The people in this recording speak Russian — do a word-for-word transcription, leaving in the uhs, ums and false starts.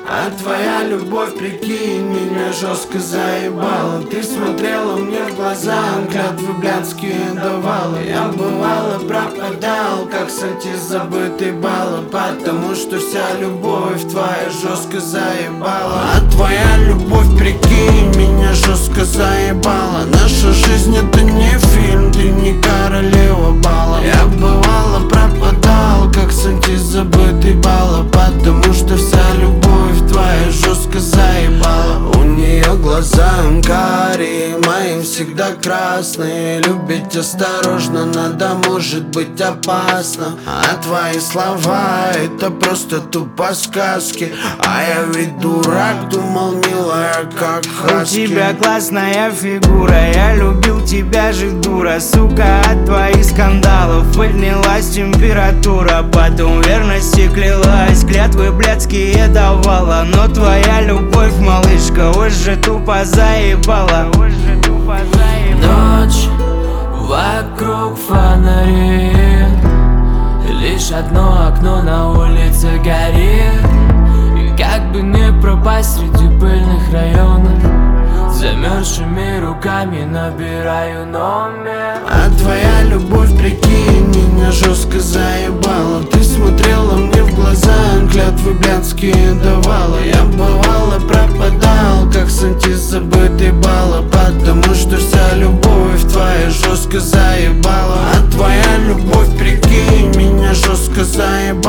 А твоя любовь, прикинь, меня жестко заебала. Ты смотрела мне в глаза, клятвы блядские давала. Я бывало пропадал, как сойти с забытой баллы, потому что вся любовь твоя жестко заебала. А твоя любовь, прикинь, меня жестко заебала. Наша жизнь это не фильм, ты не королева бала. Я бывало пропадал, как сойти с забытой баллы, потому что вся любовь твоя жестко заебала. У нее глаза карие, мои всегда красные. Любить осторожно надо, может быть опасно. А твои слова это просто тупо сказки. А я ведь дурак, думал, милая, как хаски. У тебя классная фигура, я любил тебя же, дура. Сука, от твоих скандалов поднялась температура. Потом верности клялась, клятвы блядские давала. Но твоя любовь, малышка, уже тупо заебала. Ночь, вокруг фонари, лишь одно окно на улице горит. И как бы не пропасть среди пыльных районов, замерзшими руками набираю номер. А твоя любовь, прикинь, меня жестко заебала. Ты смотрела мне в глаза, клятвы блядские давала. Я бывало пропадал, как сойти с забытой баллы, потому что вся любовь твоя жестко заебала. А твоя любовь, прикинь, меня жестко заебала.